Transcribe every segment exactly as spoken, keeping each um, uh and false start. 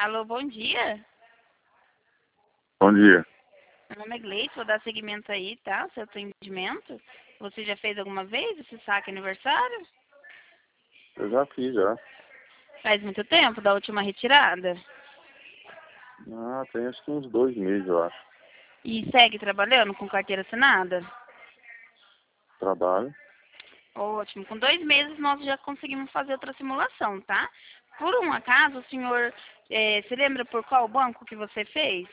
Alô, bom dia. Bom dia. Meu nome é Gleice, vou dar seguimento aí, tá? Seu atendimento. Você já fez alguma vez esse saque aniversário? Eu já fiz, já. Faz muito tempo da última retirada? Ah, tem acho que uns dois meses, eu acho. E segue trabalhando com carteira assinada? Trabalho. Ótimo. Com dois meses nós já conseguimos fazer outra simulação, tá? Por um acaso, o senhor eh, se lembra por qual banco que você fez?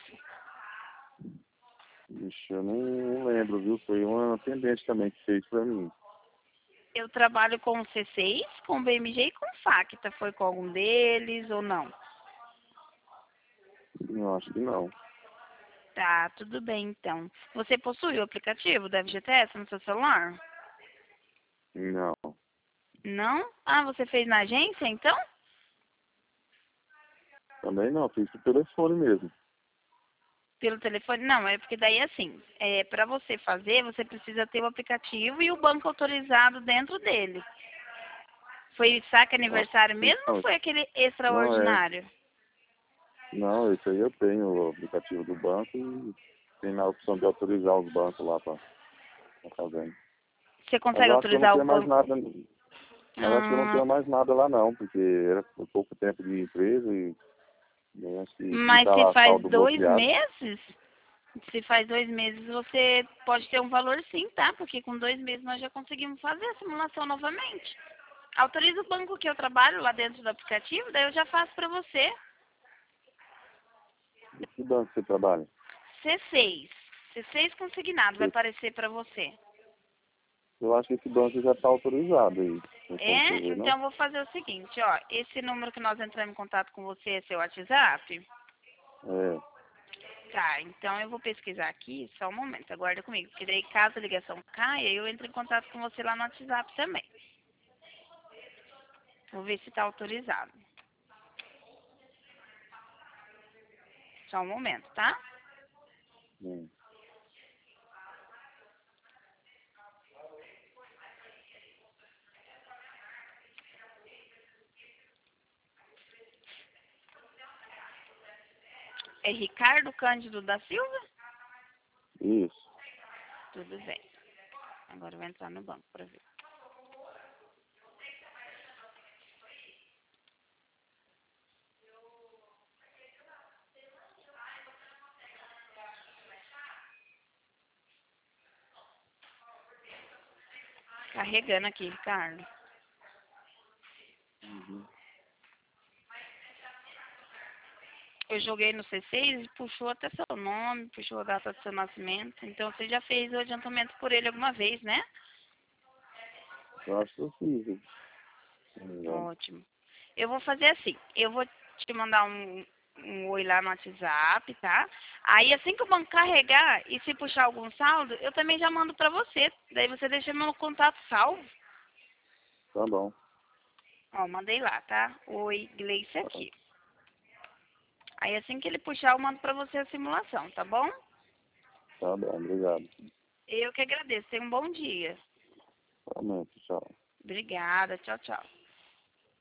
Ixi, eu não, não lembro, viu? Foi uma atendente também que fez pra mim. Eu trabalho com o C seis, com o B M G e com o Facta. Foi com algum deles ou não? Não, acho que não. Tá, tudo bem então. Você possui o aplicativo da F G T S no seu celular? Não. Não? Ah, você fez na agência então? Também não, fiz por telefone mesmo. Pelo telefone? Não, é porque daí assim, é, para você fazer, você precisa ter o aplicativo e o banco autorizado dentro dele. Foi saque Ah, aniversário mesmo ou não, foi aquele não é. extraordinário? Não, isso aí eu tenho o aplicativo do banco e tem a opção de autorizar os bancos lá pra pra fazer. Você Mas consegue eu acho que eu não autorizar o tenho mais banco? nada. Mas eu acho que eu não Ah, tenho mais nada lá não, porque era por pouco tempo de empresa e, e acho que e mas tá se lá faz saldo dois bloqueado. meses, se faz dois meses, você pode ter um valor sim, tá? Porque com dois meses nós já conseguimos fazer a simulação novamente. Autoriza o banco que eu trabalho lá dentro do aplicativo, daí eu já faço para você. E que banco você trabalha? C seis. C seis consignado vai Esse- aparecer para você. Eu acho que esse banco já está autorizado aí. Tem como você É? ver, não? Então vou fazer o seguinte, ó. Esse número que nós entramos em contato com você é seu WhatsApp? É, Tá, então eu vou pesquisar aqui, só um momento, aguarda comigo, porque daí caso a ligação caia, eu entro em contato com você lá no WhatsApp também. Vou ver se está autorizado. Só um momento, tá? hum. É Ricardo Cândido da Silva? Isso. Tudo bem. Agora eu vou entrar no banco para ver. Carregando aqui, Ricardo. Uhum. Eu joguei no C seis e puxou até seu nome, puxou a data do seu nascimento. Então você já fez o adiantamento por ele alguma vez, né? Eu acho que eu fiz, se não me engano. Ótimo. Eu vou fazer assim, eu vou te mandar um, um oi lá no WhatsApp, tá? Aí assim que o banco carregar e se puxar algum saldo, eu também já mando pra você. Daí você deixa meu contato salvo. Tá bom. Ó, mandei lá, tá? Oi, Gleice aqui. Aí assim que ele puxar, eu mando pra você a simulação, tá bom? Tá bom, obrigado. Eu que agradeço. Tenha um bom dia. Realmente, tchau. Obrigada. Tchau, tchau.